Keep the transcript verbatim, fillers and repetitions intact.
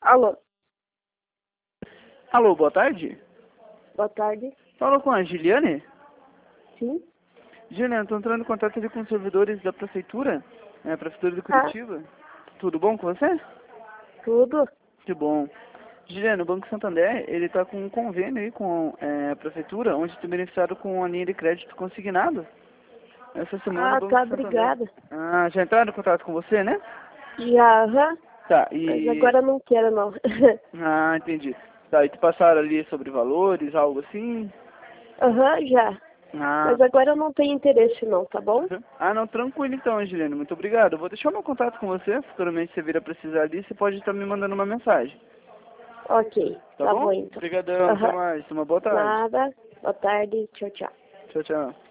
Alô, Alô, boa tarde. boa tarde. Falo com a Giliane. Sim? Giliane, estou entrando em contato ali com os servidores da prefeitura, né, prefeitura de Ah, Curitiba. Tudo bom com você? tudo? Que bom. Giliane, o Banco Santander, ele está com um convênio aí com é, a prefeitura, onde tem beneficiado com a linha de crédito consignado. Essa semana o Ah, Banco tá, Santander... obrigada. Ah, já entraram em contato com você, né? Já, aham, Tá, mas e... agora não quero não. Ah, entendi. Tá, e te passaram ali sobre valores, algo assim? Aham, já. Ah, Mas agora eu não tenho interesse não, tá bom? uhum. Ah, não, tranquilo então, Angelina. Muito obrigado. Eu vou deixar o meu contato com você. Futuramente você vir a precisar ali, você pode estar me mandando uma mensagem. Ok, Tá tá bom? bom então. Obrigadão, até Aham, mais. Uma boa tarde. nada. Boa tarde, tchau, tchau. Tchau, tchau.